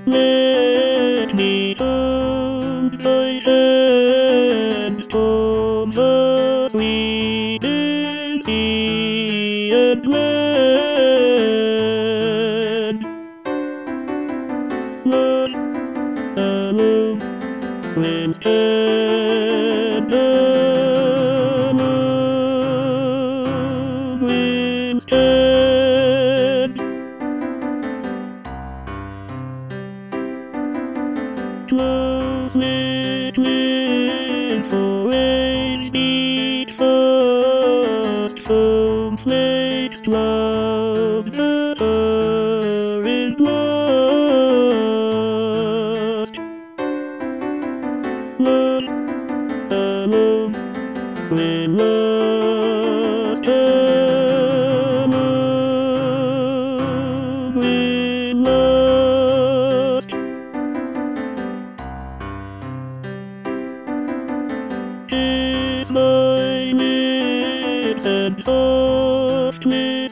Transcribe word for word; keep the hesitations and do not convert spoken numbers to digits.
Let me hold thy hands, from the sweetest sea and land. Let alone when stand alone when stand. Close knit with forehead beat fast, foam flakes love that are is lost. Let alone when lost, alone when lost. Kiss my lips and soft